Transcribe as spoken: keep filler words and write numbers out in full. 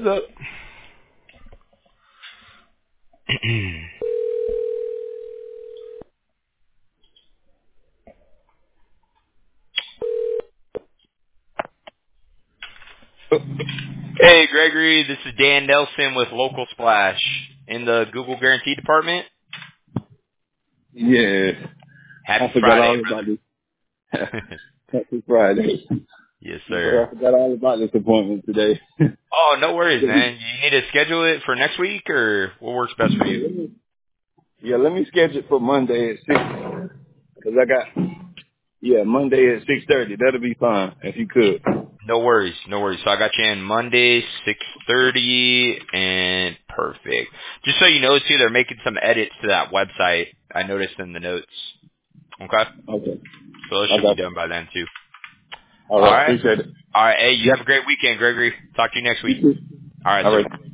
up? Hey, Gregory, this is Dan Nelson with Local Splash in the Google Guarantee Department. Yeah. Happy I forgot Friday, all about brother. this. Happy Friday. Yes, Boy, sir. I forgot all about this appointment today. Oh, no worries, man. You need to schedule it for next week, or what works best for you? Yeah, let me schedule it for Monday at six. Cause I got, yeah, Monday at six thirty. That'll be fine if you could. No worries, no worries. So I got you in Monday, six thirty, and perfect. Just so you know, too, they're making some edits to that website. I noticed in the notes. Okay? Okay. So it should be Okay. done by then, too. All All right. right? Appreciate it. All right. Hey, you have a great weekend, Gregory. Talk to you next week. You too. All right, All sir. right.